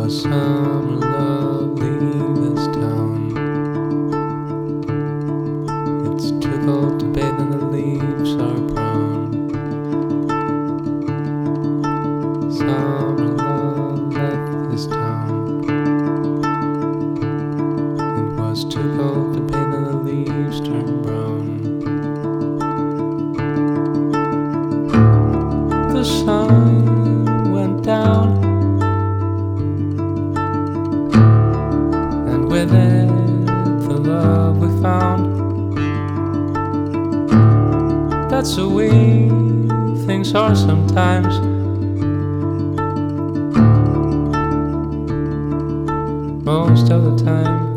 was summer lovely this town. It's too cold to bathe and the leaves are brown. Summer love left this town. It was too cold to bathe and the leaves turned brown. The sun went down, and with it the love we found. That's the way things are sometimes. Most of the time.